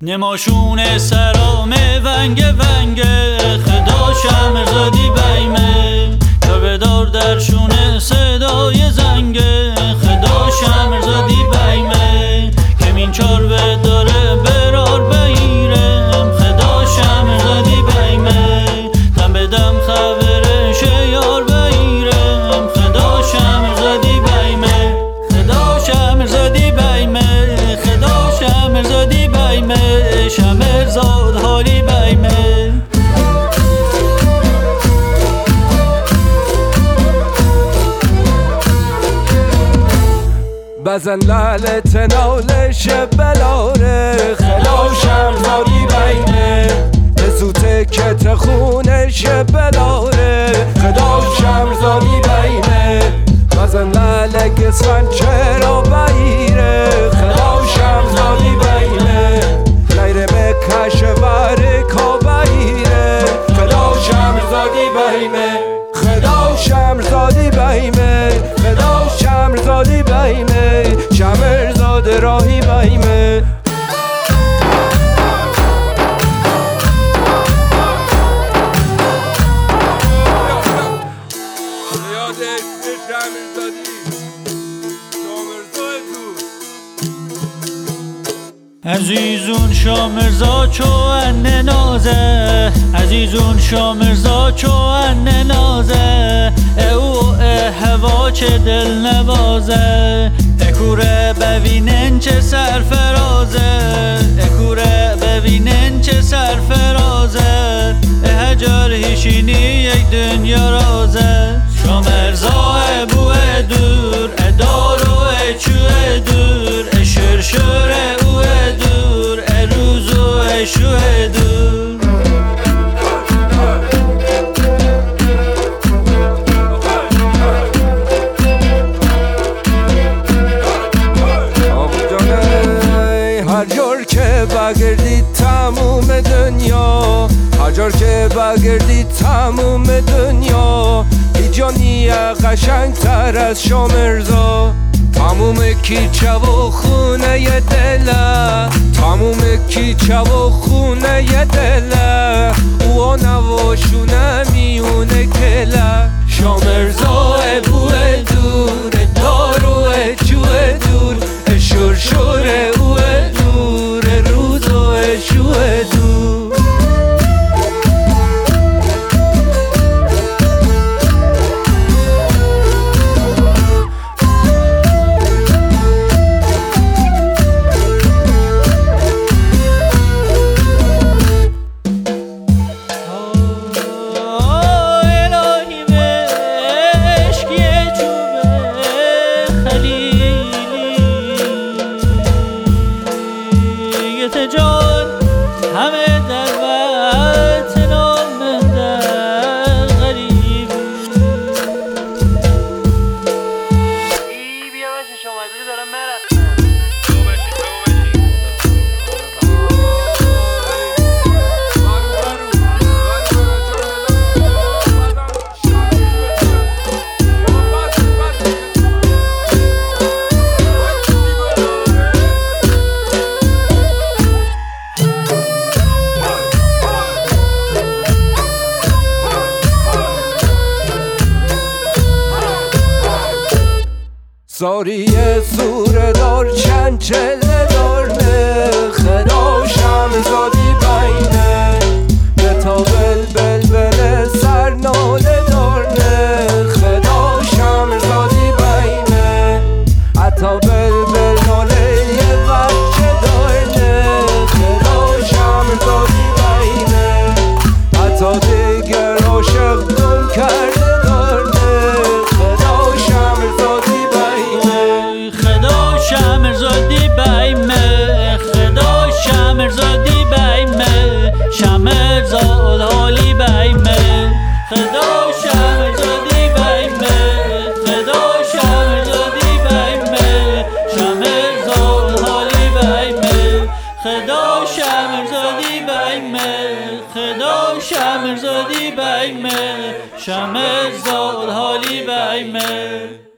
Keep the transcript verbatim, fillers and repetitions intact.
نماشون سرام ونگ ونگ خدا شمرزادی بیمه تا بدار درشون صدای زنگ خدا شمرزادی بیمه کمین چار به داره برار بیرم خدا شمرزادی بیمه دم به دم خبرش یار بیرم خدا شمرزادی بیمه خدا شمرزادی بیمه خدا شمرزادی بیمه شمرزاد حالی بیمه بزن لالت نالش بلاره خدا شمرزادی بیمه بزوته کت خونش بلاره خدا شمرزادی بیمه بزن لالک اسفن چرا بیره خدا شمرزادی بیمه غیر مکش ورکا بیره خدا شمرزادی بیمه خدا شمرزادی بیمه خدا شمرزادی بیمه شمرزاد راهی بیمه عزیزون شامرزا چو ان نازه عزیزون شامرزا چو ان نازه او هوا چه دل نوازه اکوره ببینن چه سرفرازه اکوره ببینن چه سرفرازه هجر هیشینی یک دنیا رازه شامرزا بوه دور ادار و چوه دور اشرشور او دور روز و اشوه دور هر جور که بگردی تموم دنیا هر جور که بگردی تموم دنیا ایجانی قشنگ تر از شامرزا تموم کیچه و خونه دله تموم کیچه و خونه دله او نواشونه میونه کله شامرزا بوه دور دارو چوه دور شرشور او دور روز و شوه دور جان همه در وطن من در غریب ای بیا باشی شما ازوری دارم مرد زاری سوره دار چند چله دارنه خدا شمرزادی بینه به تا بل بل بل سر ناله دارنه خدا شمرزادی بینه حتی بل بل ناله یه بچه دارنه خدا شمرزادی بینه حتی دیگر عاشق گم کرده دارنه خدا شمرزادی شمرزادی بیمه خدا شمرزادی بیمه شمرزاد حالی بیمه خدا شمرزادی بیمه خدا شمرزادی بیمه شمرزاد حالی بیمه خدا شمرزادی بیمه خدا شمرزادی بیمه شمرزاد حالی بیمه